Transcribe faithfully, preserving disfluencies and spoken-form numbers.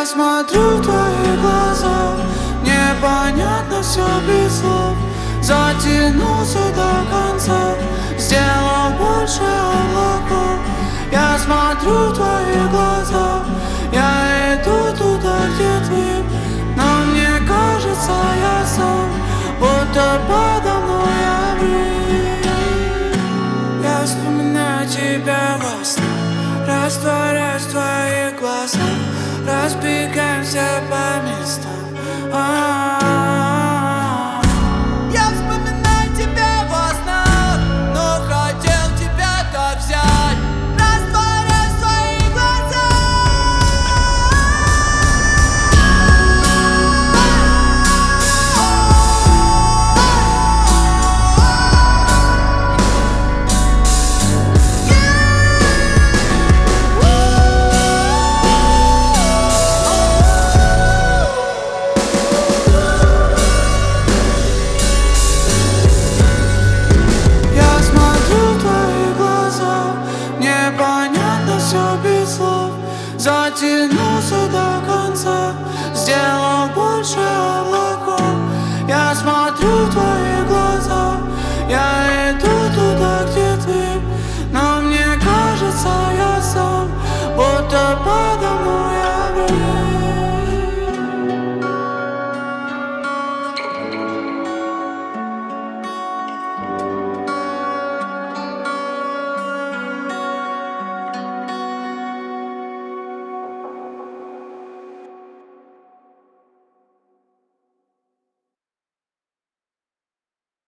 смотрю в твои глаза, непонятно все без слов. Затянулся до конца, сделал больше облаков. Я смотрю в твои глаза, я иду туда, где твои. Но мне кажется, я сам, будто подо мной обрыв. Я вспоминаю тебя во снах, растворяюсь в твоих глазах, разбираюсь.